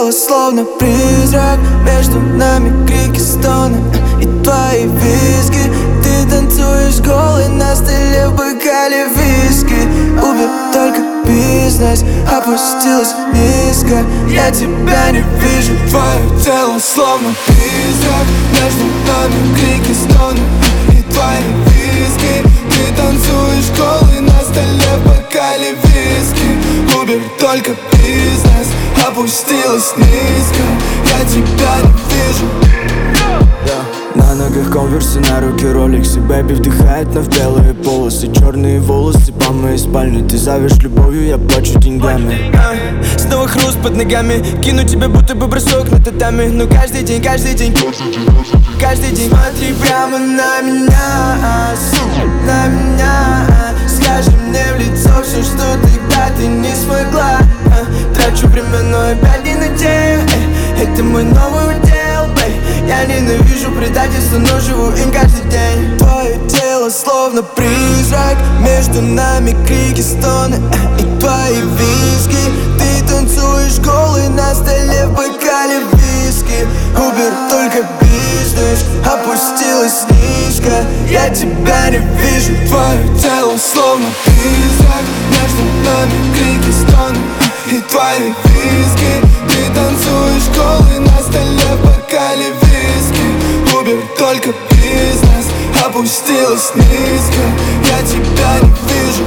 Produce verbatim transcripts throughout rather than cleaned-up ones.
тело словно призрак, между нами крики, стоны и твои визги. Ты танцуешь голый на столе в бокале виски. Убер только бизнес, опустилась низко. Я тебя не вижу, твое тело словно призрак, между нами крики, стоны и твои виски. Ты танцуешь голый на столе в бокале виски. Убер только бизнес, опустилась низко. Я тебя не вижу. На ногах конверсы, на руке роликсы. Бэби вдыхает вновь белые полосы, черные волосы по моей спальне. Ты зовешь любовью, я плачу деньгами. Снова хруст под ногами, кину тебе будто бы бросок на татами. Но каждый день, каждый день, каждый день смотри прямо на меня, на меня. Скажи мне в лицо все, что тогда ты не смогла. Трачу время, но опять не надею. Это мой новый удел, бэй. Я ненавижу предательство, но живу им каждый день. Твое тело словно призрак, между нами крики, стоны и твои виски. Ты танцуешь голый на столе в бокале виски. Убер только бизнес, опустилась низко. Я тебя не вижу, твое тело словно призрак, между нами крики, стоны и твои виски. Ты танцуешь голый на столе в бокале виски. Убер только бизнес, опустилась низко. Я тебя не вижу.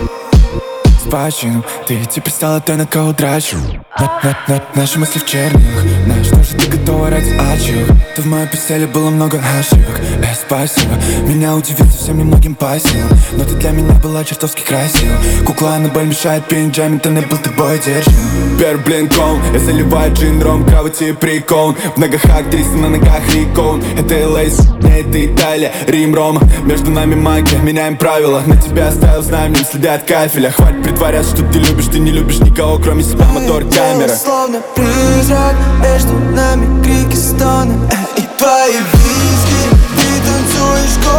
Почину, ты теперь стала той, на кого трачу. на, на, на, Наши мысли в чернилах. На что же ты готова ради ачивок? То в моей постели было много ошибок. Э, спасибо, меня удивил совсем немногим пассивом. Но ты для меня была чертовски красива. Кукла на боль мешает пить джами, ты не был тобой держим. Первый блинком, я заливаю джин, ром, кровати прикол. В ногах актриса, на ногах рекон. Это эл эй, не это Италия, Рим, Рома. Между нами магия, меняем правила. На тебя оставил знаменем следы от кафеля. Хватит притворяться, что ты любишь, ты не любишь никого, кроме себя, мотор, камера. Словно призрак, между нами крики, стоны и твои виски. Ты танцуешь голый